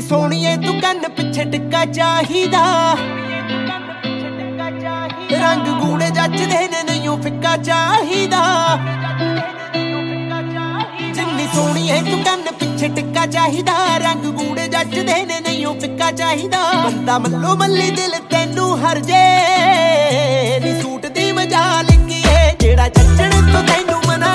ਸੋਹਣੀਏ ਤੂੰ ਕੰਨ ਪਿੱਛੇ ਟਿੱਕਾ ਚਾਹੀਦਾ, ਰੰਗ ਗੂੜੇ ਜੱਚਦੇ ਨੇ ਨਹੀਂ ਫਿੱਕਾ ਚਾਹੀਦਾ। ਜਿੰਨੀ ਸੋਹਣੀਏ ਤੂੰ ਕੰਨ ਪਿੱਛੇ ਟਿੱਕਾ ਚਾਹੀਦਾ, ਰੰਗ ਗੂੜੇ ਜੱਚਦੇ ਨੇ ਨਹੀਂ ਫਿੱਕਾ ਚਾਹੀਦਾ। ਬੰਦਾ ਮੱਲੋ ਮੱਲੀ ਦਿਲ ਤੈਨੂੰ ਹਰ ਜੇ ਨੀ ਸੂਟ ਦੀ ਮਜਾਲ ਕੀ ਏ ਜਿਹੜਾ ਜੱਚਣ ਤੋਂ ਤੈਨੂੰ